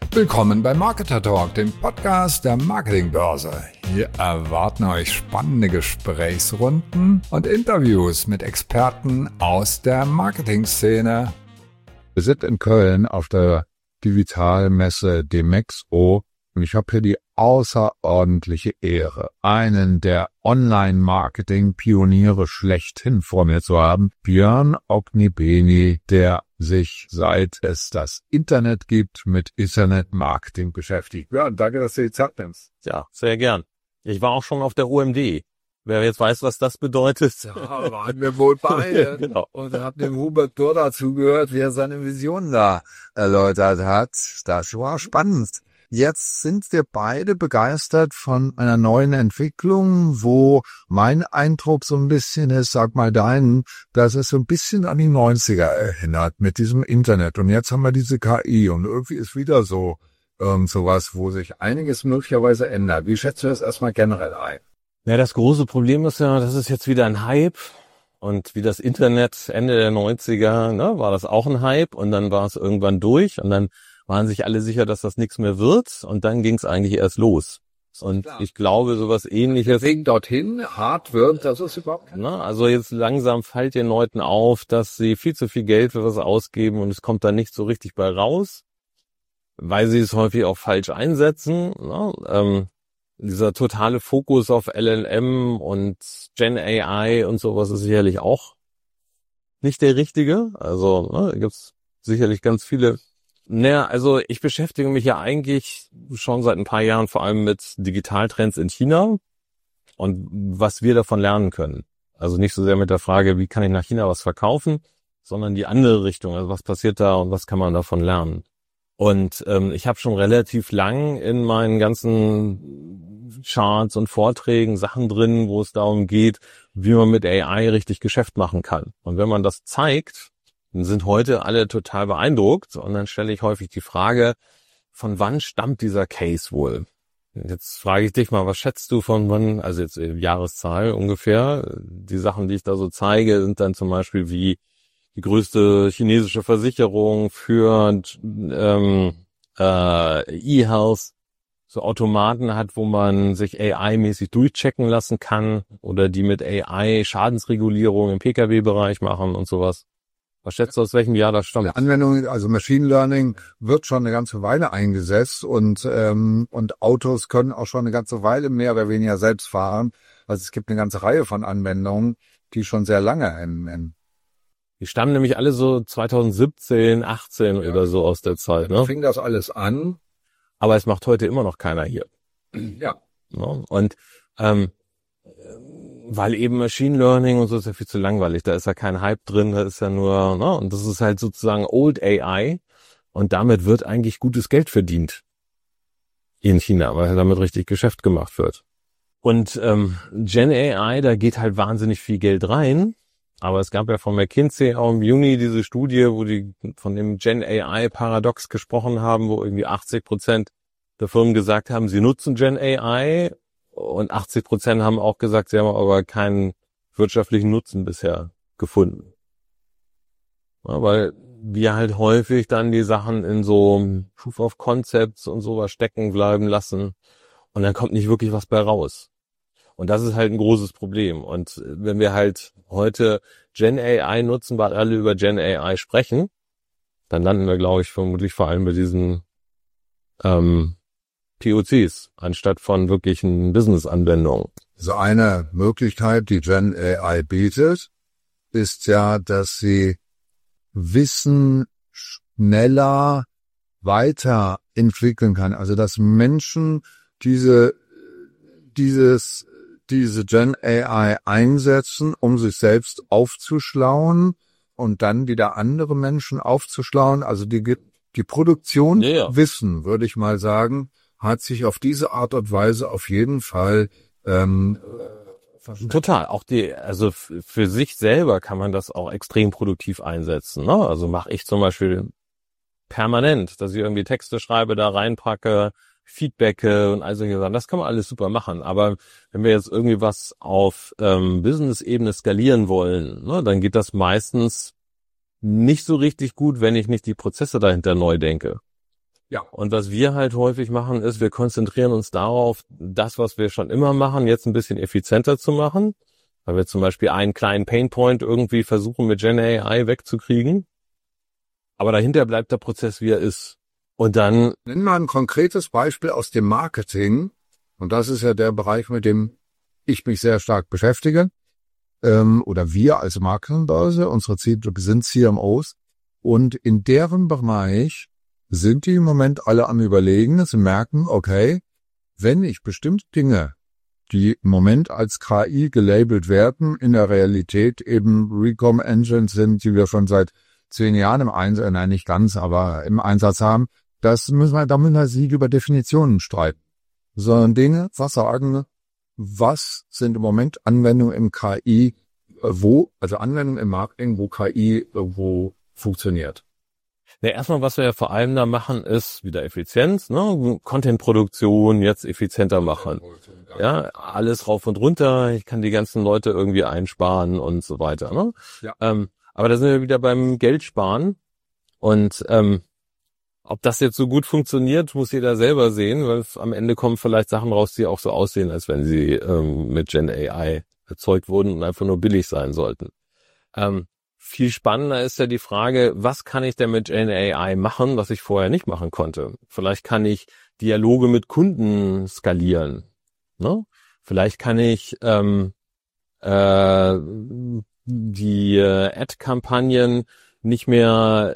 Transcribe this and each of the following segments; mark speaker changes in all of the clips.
Speaker 1: Willkommen bei Marketer Talk, dem Podcast der Marketingbörse. Hier erwarten euch spannende Gesprächsrunden und Interviews mit Experten aus der Marketingszene. Wir sind in Köln auf der Digitalmesse Demexo und ich habe hier die außerordentliche Ehre, einen der Online-Marketing-Pioniere schlechthin vor mir zu haben, Björn Ognibeni, der sich, seit es das Internet gibt, mit Internet-Marketing beschäftigt. Björn, danke, dass du die Zeit nimmst.
Speaker 2: Ja, sehr gern. Ich war auch schon auf der OMD. Wer jetzt weiß, was das bedeutet.
Speaker 1: Ja, waren wir wohl beide.
Speaker 2: Genau.
Speaker 1: Und haben dem Hubert Burda zugehört, wie er seine Vision da erläutert hat. Das war spannend. Jetzt sind wir beide begeistert von einer neuen Entwicklung, wo mein Eindruck so ein bisschen ist, sag mal deinen, dass es so ein bisschen an die 90er erinnert mit diesem Internet. Und jetzt haben wir diese KI und irgendwie ist wieder so sowas, wo sich einiges möglicherweise ändert. Wie schätzt du das erstmal generell ein?
Speaker 2: Ja, das große Problem ist ja, das ist jetzt wieder ein Hype. Und wie das Internet Ende der 90er, war das auch ein Hype. Und dann war es irgendwann durch und dann waren sich alle sicher, dass das nichts mehr wird. Und dann ging es eigentlich erst los. Und ich glaube, sowas Ähnliches.
Speaker 1: Deswegen dorthin hart wird, das ist überhaupt kein
Speaker 2: Also jetzt langsam fällt den Leuten auf, dass sie viel zu viel Geld für was ausgeben und es kommt da nicht so richtig bei raus, weil sie es häufig auch falsch einsetzen. Dieser totale Fokus auf LLM und Gen AI und sowas ist sicherlich auch nicht der richtige. Also da gibt's sicherlich ganz viele. Also ich beschäftige mich ja eigentlich schon seit ein paar Jahren vor allem mit Digitaltrends in China und was wir davon lernen können. Also nicht so sehr mit der Frage, wie kann ich nach China was verkaufen, sondern die andere Richtung. Also was passiert da und was kann man davon lernen? Und ich habe schon relativ lang in meinen ganzen Charts und Vorträgen Sachen drin, wo es darum geht, wie man mit AI richtig Geschäft machen kann. Und wenn man das zeigt, dann sind heute alle total beeindruckt. Und dann stelle ich häufig die Frage, von wann stammt dieser Case wohl? Jetzt frage ich dich mal, was schätzt du von wann, also jetzt Jahreszahl ungefähr? Die Sachen, die ich da so zeige, sind dann zum Beispiel wie die größte chinesische Versicherung für E-Health so Automaten hat, wo man sich AI-mäßig durchchecken lassen kann oder die mit AI Schadensregulierung im Pkw-Bereich machen und sowas. Was schätzt du, aus welchem Jahr das stammt?
Speaker 1: Die Anwendung, also Machine Learning, wird schon eine ganze Weile eingesetzt und Autos können auch schon eine ganze Weile mehr oder weniger selbst fahren. Also es gibt eine ganze Reihe von Anwendungen, die schon sehr lange
Speaker 2: Die stammen nämlich alle so 2017, 18 oder so aus der Zeit. Ne?
Speaker 1: Fing das alles an.
Speaker 2: Aber es macht heute immer noch keiner hier.
Speaker 1: Ja.
Speaker 2: Und weil eben Machine Learning und so ist ja viel zu langweilig. Da ist ja kein Hype drin, da ist ja nur, und das ist halt sozusagen Old AI. Und damit wird eigentlich gutes Geld verdient in China, weil damit richtig Geschäft gemacht wird. Und Gen AI, da geht halt wahnsinnig viel Geld rein. Aber es gab ja von McKinsey auch im Juni diese Studie, wo die von dem Gen AI Paradox gesprochen haben, wo irgendwie 80% der Firmen gesagt haben, sie nutzen Gen AI und 80% haben auch gesagt, sie haben aber keinen wirtschaftlichen Nutzen bisher gefunden. Ja, weil wir halt häufig dann die Sachen in so Proof of Concepts und sowas stecken bleiben lassen und dann kommt nicht wirklich was bei raus. Und das ist halt ein großes Problem. Und wenn wir halt heute Gen AI nutzen, weil alle über Gen AI sprechen, dann landen wir, glaube ich, vermutlich vor allem bei diesen POCs, anstatt von wirklichen Business-Anwendungen.
Speaker 1: So eine Möglichkeit, die Gen AI bietet, ist ja, dass sie Wissen schneller weiterentwickeln kann. Also dass Menschen diese Gen AI einsetzen, um sich selbst aufzuschlauen und dann wieder andere Menschen aufzuschlauen. Also die Produktion Wissen, würde ich mal sagen, hat sich auf diese Art und Weise auf jeden Fall
Speaker 2: total. Auch also für sich selber kann man das auch extrem produktiv einsetzen. Ne? Also mache ich zum Beispiel permanent, dass ich irgendwie Texte schreibe, da reinpacke, Feedbacke und all solche Sachen. Das kann man alles super machen. Aber wenn wir jetzt irgendwie was auf Business-Ebene skalieren wollen, ne, dann geht das meistens nicht so richtig gut, wenn ich nicht die Prozesse dahinter neu denke.
Speaker 1: Ja.
Speaker 2: Und was wir halt häufig machen, ist, wir konzentrieren uns darauf, das, was wir schon immer machen, jetzt ein bisschen effizienter zu machen. Weil wir zum Beispiel einen kleinen Painpoint irgendwie versuchen, mit Gen AI wegzukriegen. Aber dahinter bleibt der Prozess, wie er ist. Und dann...
Speaker 1: Nenn mal ein konkretes Beispiel aus dem Marketing. Und das ist ja der Bereich, mit dem ich mich sehr stark beschäftige. Oder wir als Marketingbörse, unsere Zielgruppe sind CMOs. Und in deren Bereich sind die im Moment alle am Überlegen, dass sie merken, okay, wenn ich bestimmte Dinge, die im Moment als KI gelabelt werden, in der Realität eben Recom Engines sind, die wir schon seit 10 Jahren im Einsatz, nein, nicht ganz, aber im Einsatz haben, da müssen wir sich über Definitionen streiten. Sondern Dinge, was sind im Moment Anwendungen im KI, also Anwendungen im Marketing, wo KI wo funktioniert.
Speaker 2: Ja, erstmal, was wir ja vor allem da machen, ist wieder Effizienz, ne? Content-Produktion jetzt effizienter machen. Ja, alles rauf und runter. Ich kann die ganzen Leute irgendwie einsparen und so weiter, ne?
Speaker 1: Ja.
Speaker 2: Aber da sind wir wieder beim Geldsparen. Und ob das jetzt so gut funktioniert, muss jeder selber sehen, weil am Ende kommen vielleicht Sachen raus, die auch so aussehen, als wenn sie mit Gen AI erzeugt wurden und einfach nur billig sein sollten. Viel spannender ist ja die Frage, was kann ich denn mit Gen AI machen, was ich vorher nicht machen konnte? Vielleicht kann ich Dialoge mit Kunden skalieren, ne? Vielleicht kann ich die Ad-Kampagnen nicht mehr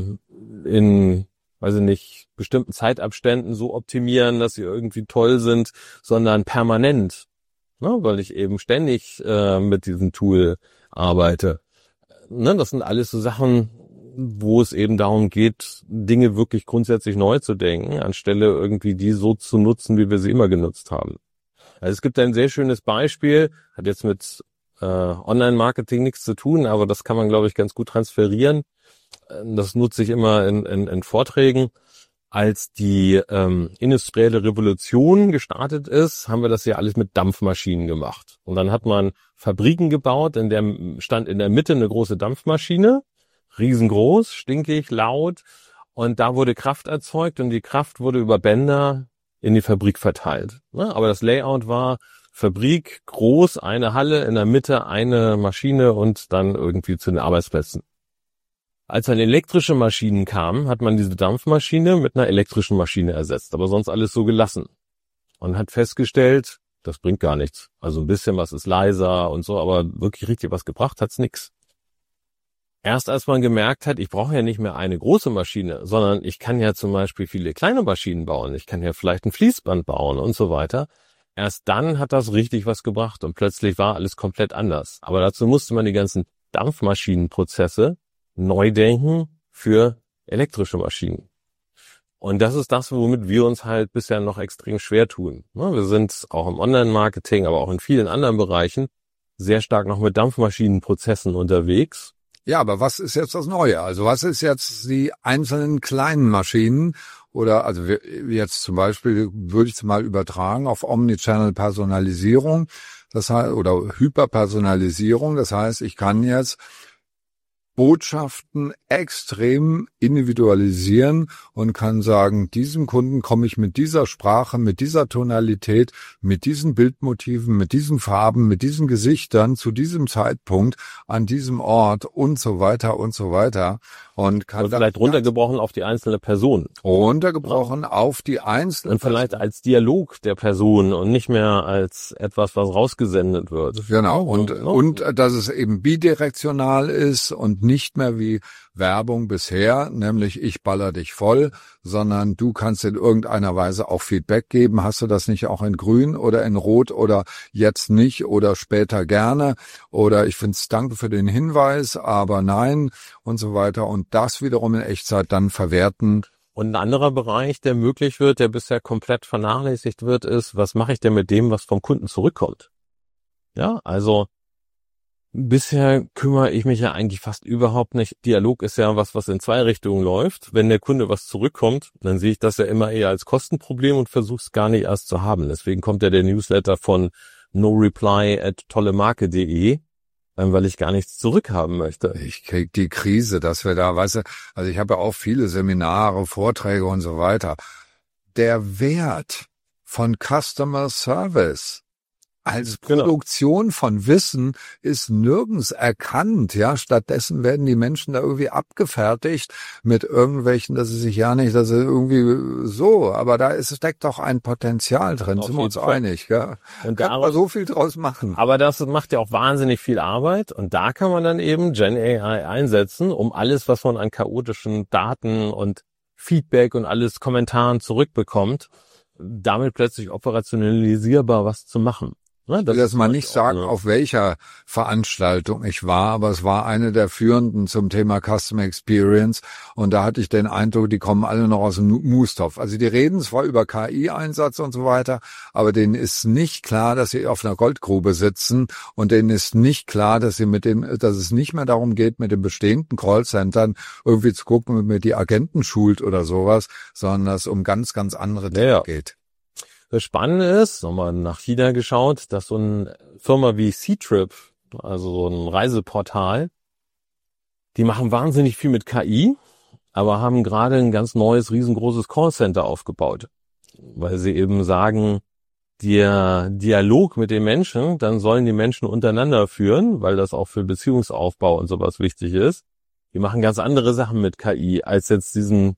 Speaker 2: in, weiß ich nicht, bestimmten Zeitabständen so optimieren, dass sie irgendwie toll sind, sondern permanent, ne? Weil ich eben ständig mit diesem Tool arbeite. Ne, das sind alles so Sachen, wo es eben darum geht, Dinge wirklich grundsätzlich neu zu denken, anstelle irgendwie die so zu nutzen, wie wir sie immer genutzt haben. Also es gibt ein sehr schönes Beispiel, hat jetzt mit Online-Marketing nichts zu tun, aber das kann man, glaube ich, ganz gut transferieren. Das nutze ich immer in Vorträgen. Als die industrielle Revolution gestartet ist, haben wir das ja alles mit Dampfmaschinen gemacht. Und dann hat man Fabriken gebaut, in der stand in der Mitte eine große Dampfmaschine, riesengroß, stinkig, laut. Und da wurde Kraft erzeugt und die Kraft wurde über Bänder in die Fabrik verteilt. Aber das Layout war Fabrik, groß, eine Halle, in der Mitte eine Maschine und dann irgendwie zu den Arbeitsplätzen. Als dann elektrische Maschinen kamen, hat man diese Dampfmaschine mit einer elektrischen Maschine ersetzt, aber sonst alles so gelassen. Und hat festgestellt, das bringt gar nichts. Also ein bisschen was ist leiser und so, aber wirklich richtig was gebracht hat's nix. Erst als man gemerkt hat, ich brauche ja nicht mehr eine große Maschine, sondern ich kann ja zum Beispiel viele kleine Maschinen bauen. Ich kann ja vielleicht ein Fließband bauen und so weiter. Erst dann hat das richtig was gebracht und plötzlich war alles komplett anders. Aber dazu musste man die ganzen Dampfmaschinenprozesse neu denken für elektrische Maschinen. Und das ist das, womit wir uns halt bisher noch extrem schwer tun. Wir sind auch im Online-Marketing, aber auch in vielen anderen Bereichen sehr stark noch mit Dampfmaschinenprozessen unterwegs.
Speaker 1: Ja, aber was ist jetzt das Neue? Also was ist jetzt die einzelnen kleinen Maschinen? Oder also jetzt zum Beispiel würde ich es mal übertragen auf Omnichannel-Personalisierung, das heißt, oder Hyperpersonalisierung. Das heißt, ich kann jetzt Botschaften extrem individualisieren und kann sagen, diesem Kunden komme ich mit dieser Sprache, mit dieser Tonalität, mit diesen Bildmotiven, mit diesen Farben, mit diesen Gesichtern zu diesem Zeitpunkt an diesem Ort und so weiter und so weiter. Und kann
Speaker 2: vielleicht runtergebrochen auf die einzelne Person.
Speaker 1: Runtergebrochen auf die einzelne
Speaker 2: Und vielleicht als Dialog der Person und nicht mehr als etwas, was rausgesendet wird.
Speaker 1: Genau. Und dass es eben bidirektional ist und nicht mehr wie Werbung bisher, nämlich ich baller dich voll, sondern du kannst in irgendeiner Weise auch Feedback geben. Hast du das nicht auch in Grün oder in Rot oder jetzt nicht oder später gerne oder ich find's danke für den Hinweis, aber nein und so weiter und das wiederum in Echtzeit dann verwerten.
Speaker 2: Und ein anderer Bereich, der möglich wird, der bisher komplett vernachlässigt wird, ist, was mache ich denn mit dem, was vom Kunden zurückkommt? Ja, also bisher kümmere ich mich ja eigentlich fast überhaupt nicht. Dialog ist ja was in zwei Richtungen läuft. Wenn der Kunde was zurückkommt, dann sehe ich das ja immer eher als Kostenproblem und versuche es gar nicht erst zu haben. Deswegen kommt ja der Newsletter von noreply@tollemarke.de, weil ich gar nichts zurückhaben möchte.
Speaker 1: Ich krieg die Krise, dass wir da, weißt du, also ich habe ja auch viele Seminare, Vorträge und so weiter. Der Wert von Customer Service als Produktion von Wissen ist nirgends erkannt, ja. Stattdessen werden die Menschen da irgendwie abgefertigt mit irgendwelchen, dass sie sich ja nicht, dass sie irgendwie so, aber da steckt doch ein Potenzial drin, sind wir uns einig, ja. Und kann man so viel draus machen.
Speaker 2: Aber das macht ja auch wahnsinnig viel Arbeit und da kann man dann eben Gen AI einsetzen, um alles, was man an chaotischen Daten und Feedback und alles Kommentaren zurückbekommt, damit plötzlich operationalisierbar was zu machen.
Speaker 1: Ich will das mal nicht sagen, auf welcher Veranstaltung ich war, aber es war eine der führenden zum Thema Customer Experience und da hatte ich den Eindruck, die kommen alle noch aus dem Mustopf. Also die reden zwar über KI-Einsatz und so weiter, aber denen ist nicht klar, dass sie auf einer Goldgrube sitzen und denen ist nicht klar, dass dass es nicht mehr darum geht, mit den bestehenden Callcentern irgendwie zu gucken, ob man die Agenten schult oder sowas, sondern dass es um ganz, ganz andere Dinge geht.
Speaker 2: Das Spannende ist, nochmal nach China geschaut, dass so eine Firma wie Ctrip, also so ein Reiseportal, die machen wahnsinnig viel mit KI, aber haben gerade ein ganz neues, riesengroßes Callcenter aufgebaut. Weil sie eben sagen, der Dialog mit den Menschen, dann sollen die Menschen untereinander führen, weil das auch für Beziehungsaufbau und sowas wichtig ist. Die machen ganz andere Sachen mit KI, als jetzt diesen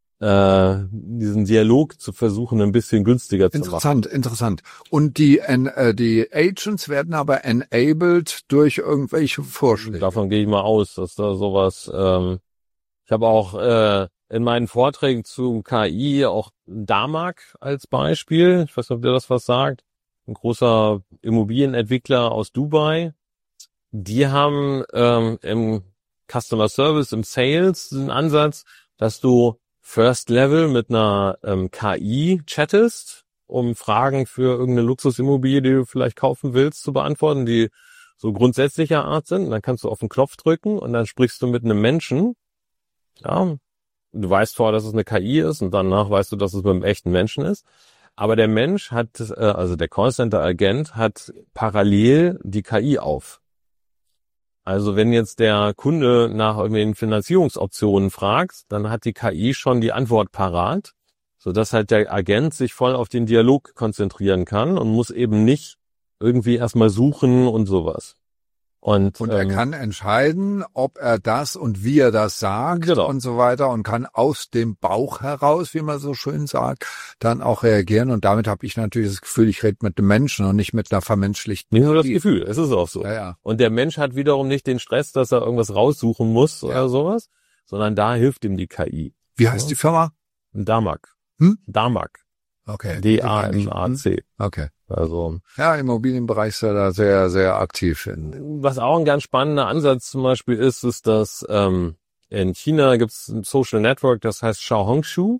Speaker 2: Dialog zu versuchen, ein bisschen günstiger zu machen.
Speaker 1: Interessant. Und die Agents werden aber enabled durch irgendwelche Vorschläge.
Speaker 2: Davon gehe ich mal aus, dass da sowas, ich habe auch in meinen Vorträgen zu KI auch Damag als Beispiel. Ich weiß nicht, ob dir das was sagt. Ein großer Immobilienentwickler aus Dubai. Die haben im Customer Service, im Sales den Ansatz, dass du First Level mit einer KI chattest, um Fragen für irgendeine Luxusimmobilie, die du vielleicht kaufen willst, zu beantworten, die so grundsätzlicher Art sind. Und dann kannst du auf den Knopf drücken und dann sprichst du mit einem Menschen. Ja, du weißt vorher, dass es eine KI ist und danach weißt du, dass es mit einem echten Menschen ist. Aber der Mensch hat, also der Callcenter-Agent hat parallel die KI auf. Also wenn jetzt der Kunde nach irgendwelchen Finanzierungsoptionen fragt, dann hat die KI schon die Antwort parat, sodass halt der Agent sich voll auf den Dialog konzentrieren kann und muss eben nicht irgendwie erstmal suchen und sowas. Und
Speaker 1: er kann entscheiden, ob er das und wie er das sagt und so weiter und kann aus dem Bauch heraus, wie man so schön sagt, dann auch reagieren. Und damit habe ich natürlich das Gefühl, ich rede mit dem Menschen und nicht mit einer vermenschlichten.
Speaker 2: Nicht nur das Gefühl, es ist auch so.
Speaker 1: Ja.
Speaker 2: Und der Mensch hat wiederum nicht den Stress, dass er irgendwas raussuchen muss oder sowas, sondern da hilft ihm die KI.
Speaker 1: Wie heißt die Firma?
Speaker 2: Damag. Damag.
Speaker 1: Okay.
Speaker 2: D-A-M-A-C.
Speaker 1: Okay.
Speaker 2: Also.
Speaker 1: Ja, im Immobilienbereich ist er da sehr, sehr aktiv.
Speaker 2: Was auch ein ganz spannender Ansatz zum Beispiel ist, dass in China gibt es ein Social Network, das heißt Xiaohongshu.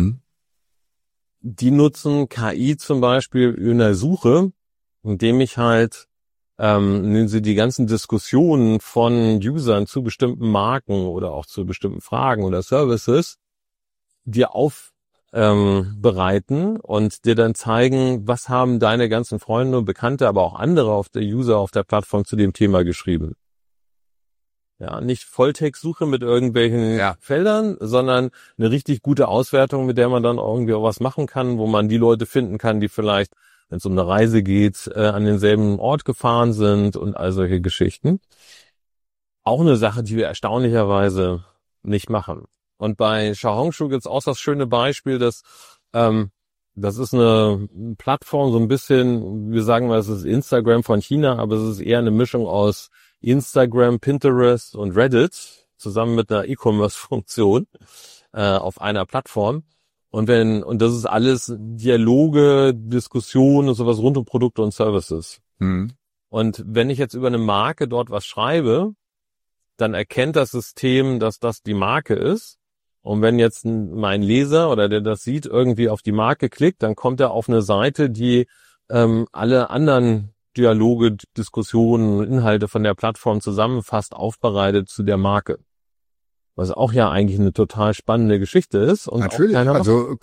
Speaker 2: Die nutzen KI zum Beispiel in der Suche, indem ich halt nehmen sie die ganzen Diskussionen von Usern zu bestimmten Marken oder auch zu bestimmten Fragen oder Services dir bereiten und dir dann zeigen, was haben deine ganzen Freunde und Bekannte, aber auch andere auf der User auf der Plattform zu dem Thema geschrieben. Ja, nicht Volltextsuche mit irgendwelchen Feldern, sondern eine richtig gute Auswertung, mit der man dann irgendwie auch was machen kann, wo man die Leute finden kann, die vielleicht, wenn es um eine Reise geht, an denselben Ort gefahren sind und all solche Geschichten. Auch eine Sache, die wir erstaunlicherweise nicht machen. Und bei Xiaohongshu gibt's auch das schöne Beispiel, dass das ist eine Plattform, so ein bisschen, wir sagen mal, es ist Instagram von China, aber es ist eher eine Mischung aus Instagram, Pinterest und Reddit zusammen mit einer E-Commerce-Funktion auf einer Plattform. Und das ist alles Dialoge, Diskussionen und sowas rund um Produkte und Services. Und wenn ich jetzt über eine Marke dort was schreibe, dann erkennt das System, dass das die Marke ist. Und wenn jetzt mein Leser oder der das sieht, irgendwie auf die Marke klickt, dann kommt er auf eine Seite, die alle anderen Dialoge, Diskussionen, Inhalte von der Plattform zusammenfasst, aufbereitet zu der Marke. Was auch ja eigentlich eine total spannende Geschichte ist. Und
Speaker 1: natürlich, also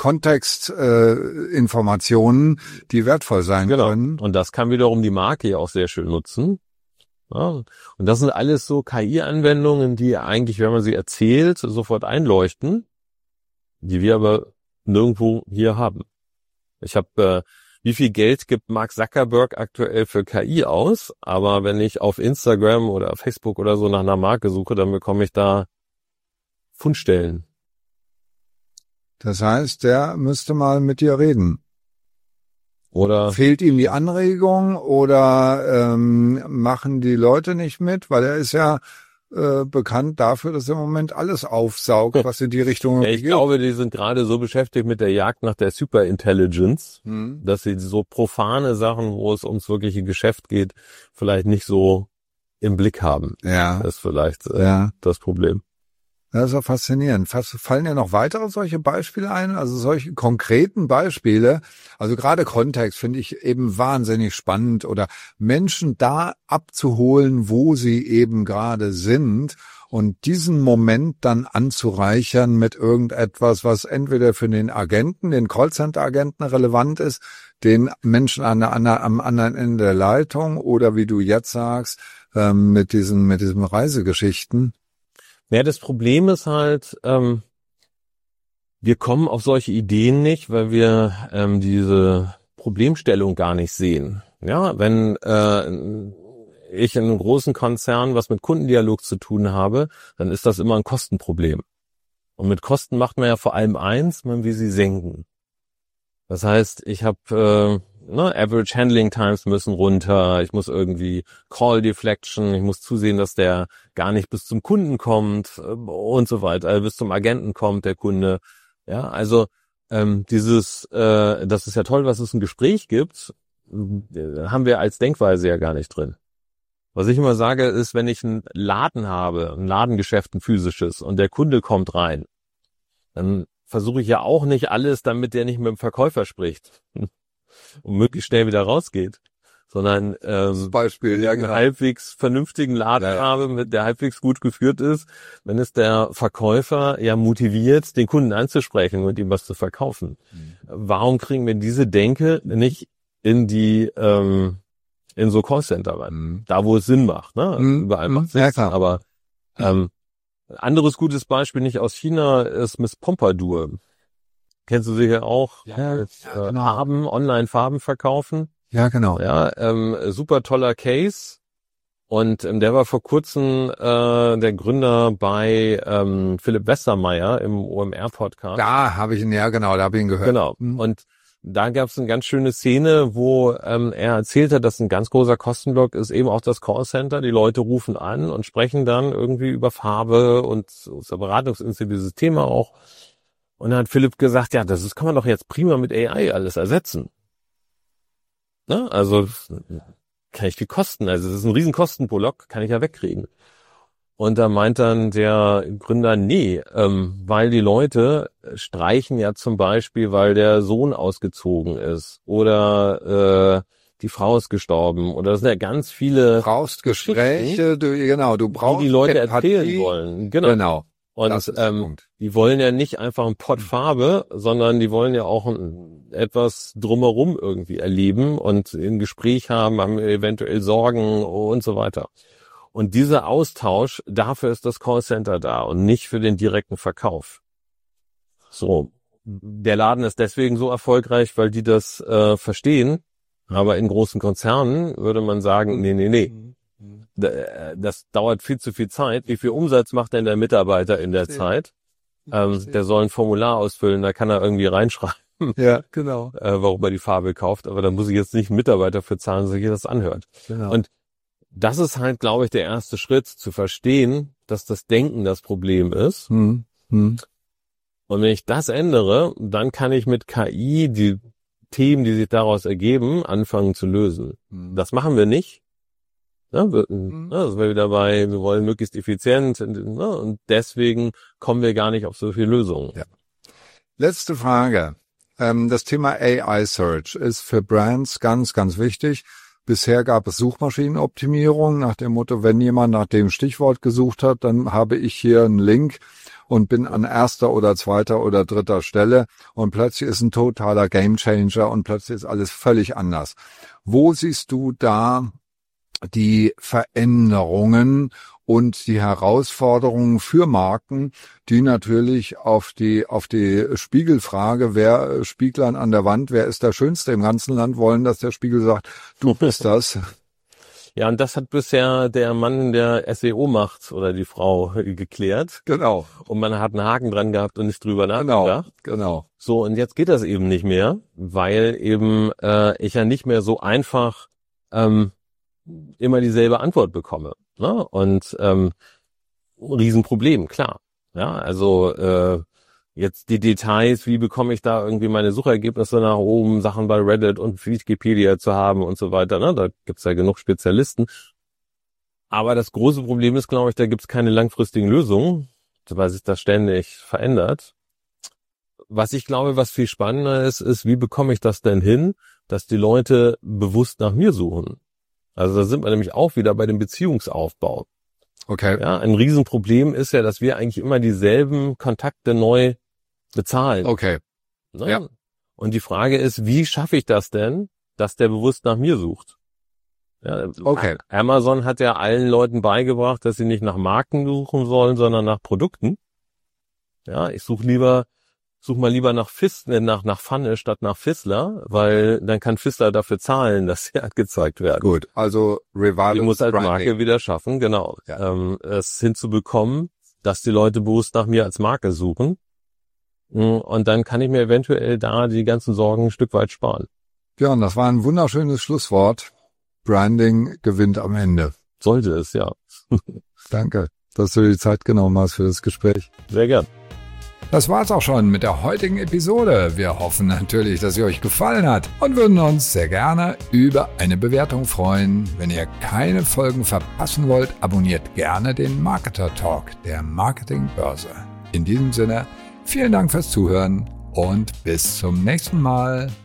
Speaker 1: Kontextinformationen, die wertvoll sein können.
Speaker 2: Und das kann wiederum die Marke ja auch sehr schön nutzen. Ja, und das sind alles so KI-Anwendungen, die eigentlich, wenn man sie erzählt, sofort einleuchten, die wir aber nirgendwo hier haben. Wie viel Geld gibt Mark Zuckerberg aktuell für KI aus? Aber wenn ich auf Instagram oder Facebook oder so nach einer Marke suche, dann bekomme ich da Fundstellen.
Speaker 1: Das heißt, der müsste mal mit dir reden.
Speaker 2: Oder
Speaker 1: fehlt ihm die Anregung oder machen die Leute nicht mit? Weil er ist ja bekannt dafür, dass er im Moment alles aufsaugt, was in die Richtung
Speaker 2: ja, ich glaube, die sind gerade so beschäftigt mit der Jagd nach der Superintelligence, dass sie so profane Sachen, wo es ums wirkliche Geschäft geht, vielleicht nicht so im Blick haben.
Speaker 1: Ja.
Speaker 2: Das ist vielleicht das Problem.
Speaker 1: Das ist ja faszinierend. Fallen dir noch weitere solche Beispiele ein? Also solche konkreten Beispiele, also gerade Kontext finde ich eben wahnsinnig spannend oder Menschen da abzuholen, wo sie eben gerade sind und diesen Moment dann anzureichern mit irgendetwas, was entweder für den Agenten, den Callcenter-Agenten relevant ist, den Menschen am anderen Ende der Leitung oder wie du jetzt sagst, mit diesen Reisegeschichten.
Speaker 2: Ja, das Problem ist halt, wir kommen auf solche Ideen nicht, weil wir diese Problemstellung gar nicht sehen. Ja, wenn ich in einem großen Konzern was mit Kundendialog zu tun habe, dann ist das immer ein Kostenproblem. Und mit Kosten macht man ja vor allem eins, man will sie senken. Das heißt, ich habe Average Handling Times müssen runter, ich muss irgendwie Call Deflection, ich muss zusehen, dass der gar nicht bis zum Kunden kommt und so weiter, bis zum Agenten kommt, der Kunde. Ja, also das ist ja toll, was es ein Gespräch gibt, haben wir als Denkweise ja gar nicht drin. Was ich immer sage, ist, wenn ich einen Laden habe, ein Ladengeschäft, ein physisches, und der Kunde kommt rein, dann versuche ich ja auch nicht alles, damit der nicht mit dem Verkäufer spricht und möglichst schnell wieder rausgeht, sondern
Speaker 1: Beispiel,
Speaker 2: einen halbwegs vernünftigen Laden habe, der halbwegs gut geführt ist, wenn es der Verkäufer ja motiviert, den Kunden anzusprechen und ihm was zu verkaufen. Warum kriegen wir diese Denke nicht in so Callcenter rein? Da, wo es Sinn macht, ne? Überall macht es Sinn, aber anderes gutes Beispiel nicht aus China ist Miss Pompadour. Kennst du sicher auch?
Speaker 1: Genau.
Speaker 2: Farben, Online-Farben verkaufen.
Speaker 1: Ja, genau.
Speaker 2: Ja, super toller Case. Und der war vor kurzem der Gründer bei Philipp Westermeier im OMR-Podcast.
Speaker 1: Da habe ich ihn, da habe ich ihn gehört.
Speaker 2: Genau. Und da gab es eine ganz schöne Szene, wo er erzählt hat, dass ein ganz großer Kostenblock ist eben auch das Callcenter. Die Leute rufen an und sprechen dann irgendwie über Farbe und unser Beratungsinstitut, dieses Thema auch. Und dann hat Philipp gesagt, ja, kann man doch jetzt prima mit AI alles ersetzen. Ne? Also kann ich die Kosten, also das ist ein riesen Kostenblock, kann ich ja wegkriegen. Und da meint dann der Gründer, nee, weil die Leute streichen ja zum Beispiel, weil der Sohn ausgezogen ist oder die Frau ist gestorben oder das sind ja ganz viele.
Speaker 1: Du brauchst Gespräche, du brauchst
Speaker 2: die Leute
Speaker 1: Empathie.
Speaker 2: erzählen wollen. Genau. Und die wollen ja nicht einfach ein Pott Farbe, sondern die wollen ja auch etwas drumherum irgendwie erleben und ein Gespräch haben eventuell Sorgen und so weiter. Und dieser Austausch, dafür ist das Callcenter da und nicht für den direkten Verkauf. So, der Laden ist deswegen so erfolgreich, weil die das verstehen. Aber in großen Konzernen würde man sagen, nee. Das dauert viel zu viel Zeit. Wie viel Umsatz macht denn der Mitarbeiter in der Zeit? Der soll ein Formular ausfüllen, da kann er irgendwie reinschreiben,
Speaker 1: ja, genau.
Speaker 2: Warum er die Farbe kauft. Aber da muss ich jetzt nicht einen Mitarbeiter für zahlen, dass sich das anhört.
Speaker 1: Genau.
Speaker 2: Und das ist halt, glaube ich, der erste Schritt, zu verstehen, dass das Denken das Problem ist. Und wenn ich das ändere, dann kann ich mit KI die Themen, die sich daraus ergeben, anfangen zu lösen. Das machen wir nicht. Ja, das wäre wieder wir wollen möglichst effizient und deswegen kommen wir gar nicht auf so viele Lösungen.
Speaker 1: Ja. Letzte Frage. Das Thema AI Search ist für Brands ganz, ganz wichtig. Bisher gab es Suchmaschinenoptimierung nach dem Motto, wenn jemand nach dem Stichwort gesucht hat, dann habe ich hier einen Link und bin an 1. oder 2. oder 3. Stelle und plötzlich ist ein totaler Gamechanger und plötzlich ist alles völlig anders. Wo siehst du da die Veränderungen und die Herausforderungen für Marken, die natürlich auf die Spiegelfrage, wer Spieglern an der Wand, wer ist der Schönste im ganzen Land, wollen, dass der Spiegel sagt, du bist das.
Speaker 2: Ja, und das hat bisher der Mann, der SEO macht, oder die Frau geklärt.
Speaker 1: Genau.
Speaker 2: Und man hat einen Haken dran gehabt und nicht drüber nachgedacht.
Speaker 1: Genau.
Speaker 2: So, und jetzt geht das eben nicht mehr, weil eben ich ja nicht mehr so einfach immer dieselbe Antwort bekomme. Ne? Und Riesenproblem, klar. Ja, also jetzt die Details, wie bekomme ich da irgendwie meine Suchergebnisse nach oben, Sachen bei Reddit und Wikipedia zu haben und so weiter. Ne? Da gibt's ja genug Spezialisten. Aber das große Problem ist, glaube ich, da gibt's keine langfristigen Lösungen, weil sich das ständig verändert. Was ich glaube, was viel spannender ist, wie bekomme ich das denn hin, dass die Leute bewusst nach mir suchen? Also da sind wir nämlich auch wieder bei dem Beziehungsaufbau.
Speaker 1: Okay.
Speaker 2: Ja, ein Riesenproblem ist ja, dass wir eigentlich immer dieselben Kontakte neu bezahlen.
Speaker 1: Okay.
Speaker 2: Ne?
Speaker 1: Ja.
Speaker 2: Und die Frage ist, wie schaffe ich das denn, dass der bewusst nach mir sucht? Ja,
Speaker 1: Okay.
Speaker 2: Amazon hat ja allen Leuten beigebracht, dass sie nicht nach Marken suchen sollen, sondern nach Produkten. Ja, ich suche mal lieber nach Pfanne statt nach Fissler, weil dann kann Fissler dafür zahlen, dass sie angezeigt werden.
Speaker 1: Gut, also Revalence.
Speaker 2: Ich muss als
Speaker 1: Branding.
Speaker 2: Marke wieder schaffen, genau,
Speaker 1: Ja.
Speaker 2: es hinzubekommen, dass die Leute bewusst nach mir als Marke suchen. Und dann kann ich mir eventuell da die ganzen Sorgen ein Stück weit sparen.
Speaker 1: Björn, das war ein wunderschönes Schlusswort. Branding gewinnt am Ende.
Speaker 2: Sollte es, ja.
Speaker 1: Danke, dass du dir die Zeit genommen hast für das Gespräch.
Speaker 2: Sehr gern.
Speaker 1: Das war's auch schon mit der heutigen Episode. Wir hoffen natürlich, dass sie euch gefallen hat und würden uns sehr gerne über eine Bewertung freuen. Wenn ihr keine Folgen verpassen wollt, abonniert gerne den Marketer Talk der Marketingbörse. In diesem Sinne, vielen Dank fürs Zuhören und bis zum nächsten Mal.